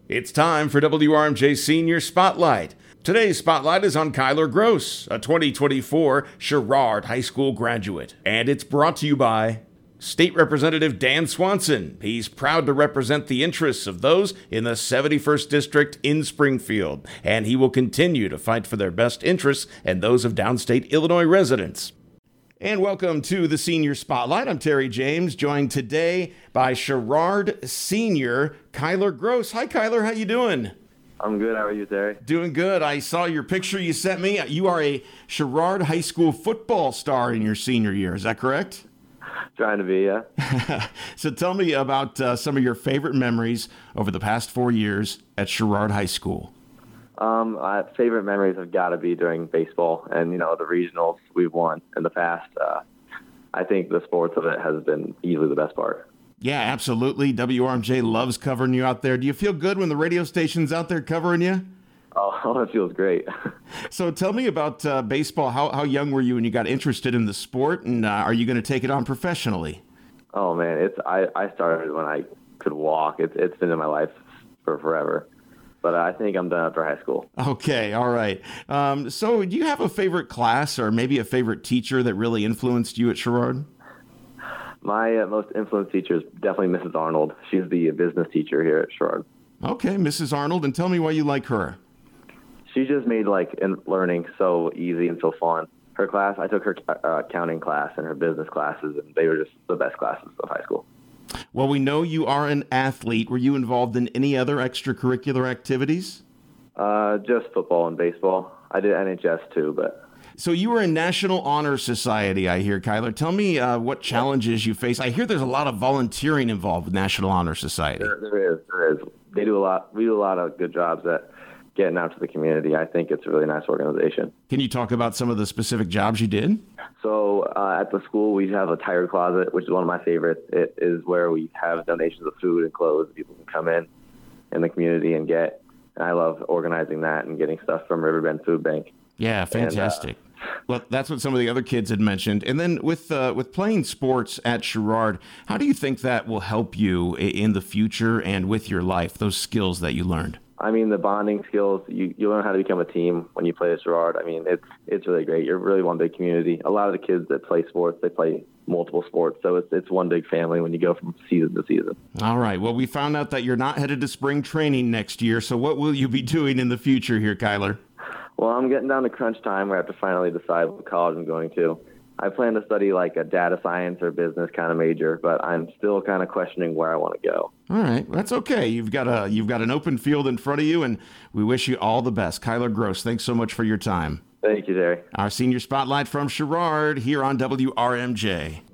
It's time for WRMJ Senior Spotlight. Today's spotlight is on Kyler Gross, a 2024 Sherrard High School graduate. And it's brought to you by State Representative Dan Swanson. He's proud to represent the interests of those in the 71st District in Springfield, and he will continue to fight for their best interests and those of downstate Illinois residents. And welcome to the Senior Spotlight. I'm Terry James, joined today by Sherrard senior Kyler Gross. Hi, Kyler. How you doing? I'm good. How are you, Terry? Doing good. I saw your picture you sent me. You are a Sherrard High School football star in your senior year. Is that correct? Trying to be, yeah. So tell me about some of your favorite memories over the past 4 years at Sherrard High School. Favorite memories have got to be during baseball and, the regionals we've won in the past. I think the sports of it has been easily the best part. Yeah, absolutely. WRMJ loves covering you out there. Do you feel good when the radio station's out there covering you? Oh, it feels great. So tell me about baseball. How young were you when you got interested in the sport, and are you going to take it on professionally? Oh, man, I started when I could walk. It's been in my life for forever. But I think I'm done after high school. Okay, all right. So do you have a favorite class or maybe a favorite teacher that really influenced you at Sherrard? My most influenced teacher is definitely Mrs. Arnold. She's the business teacher here at Sherrard. Okay, Mrs. Arnold, and tell me why you like her. She just made learning so easy and so fun. Her class, I took her accounting class and her business classes, and they were just the best classes of high school. Well, we know you are an athlete. Were you involved in any other extracurricular activities? Just football and baseball. I did NHS too, but... So you were in National Honor Society, I hear, Kyler. Tell me what challenges you face. I hear there's a lot of volunteering involved with National Honor Society. There is. They do a lot. We do a lot of good jobs at getting out to the community. I think it's a really nice organization. Can you talk about some of the specific jobs you did? So at the school, we have a tire closet, which is one of my favorites. It is where we have donations of food and clothes. People can come in the community and get. And I love organizing that and getting stuff from Riverbend Food Bank. Yeah, fantastic. Well, that's what some of the other kids had mentioned. And then with playing sports at Sherrard, how do you think that will help you in the future and with your life, those skills that you learned? I mean, the bonding skills, you learn how to become a team when you play at Sherrard. I mean, it's really great. You're really one big community. A lot of the kids that play sports, they play multiple sports. So it's one big family when you go from season to season. All right. Well, we found out that you're not headed to spring training next year. So what will you be doing in the future here, Kyler? Well, I'm getting down to crunch time where I have to finally decide what college I'm going to. I plan to study like a data science or business kind of major, but I'm still kind of questioning where I want to go. All right, that's okay. You've got an open field in front of you, and we wish you all the best. Kyler Gross, thanks so much for your time. Thank you, Terry. Our Senior Spotlight from Sherrard here on WRMJ.